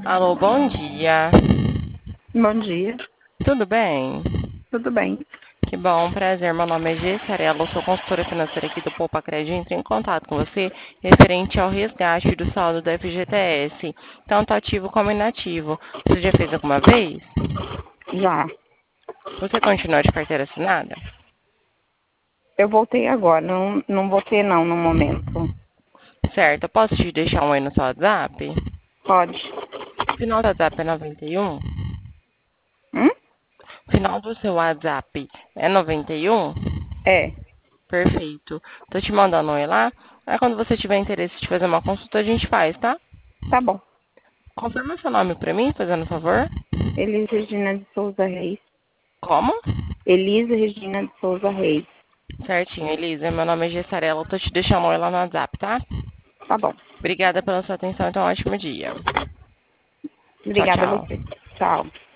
Alô, bom dia. Bom dia, Tudo bem? tudo bem? Que bom, prazer. Meu nome é Gessarela, sou consultora financeira aqui do Poupa Crédito. Entrei em contato com você referente ao resgate do saldo do FGTS, tanto ativo como inativo. Você já fez alguma vez? Já. Você continua de carteira assinada? Eu voltei agora, não voltei não no momento. Certo, eu posso te deixar um aí no seu WhatsApp? Pode. Final do WhatsApp é 91? Hum? Final do seu WhatsApp é 91? É, Perfeito. Tô te mandando um oi lá. Aí quando você tiver interesse de fazer uma consulta, a gente faz, tá? tá bom. Confirma seu nome pra mim, fazendo um favor. Elisa Regina de Souza Reis. Como? Elisa Regina de Souza Reis. Certinho, Elisa. Meu nome é Gessarela. Tô te deixando um oi lá no WhatsApp, tá? Tá bom. Obrigada pela sua atenção. Então, um ótimo dia. Tchau, Obrigada a tchau. você. Tchau.